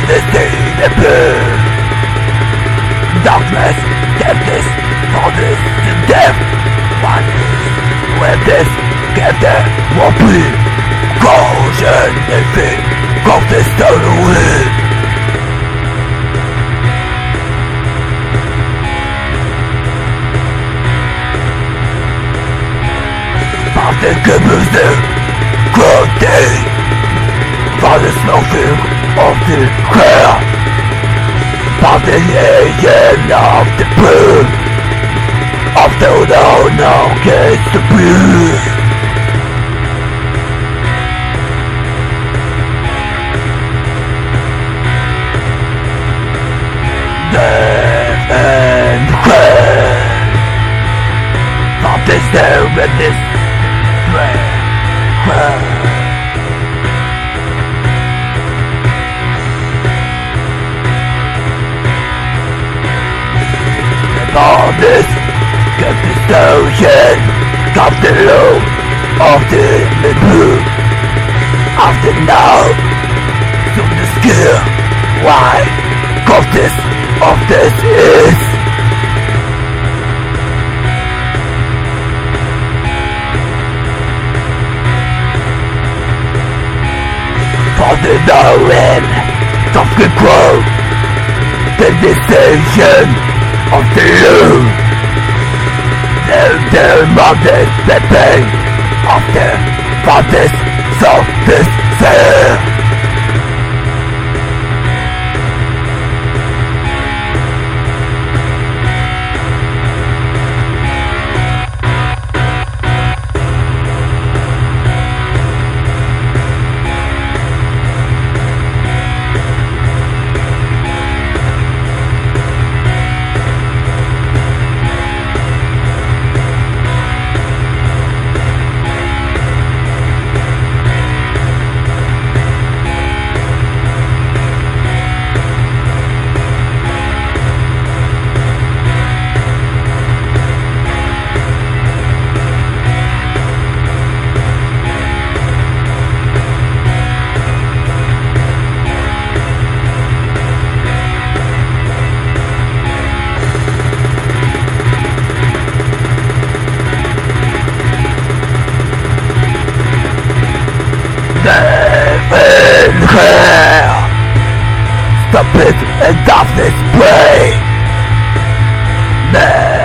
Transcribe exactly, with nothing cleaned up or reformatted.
the stain and blood. Darkness, deafness, fondness to death. Madness, wetness, captain, whoopee. Caution, anything, of the stolen wind. Par the Gemüse, grunting. By the smoking of the hair. By the alien of the blood. Of the no no gets to breathe. Death and hell. From this down and this way. On this custodian of the law of the blue of the now to the skill why of this of this is for the knowing of the grow the decision of the loom, the doom of the pain of the fathers of this fair. Death and hell. Stop it and darkness pray.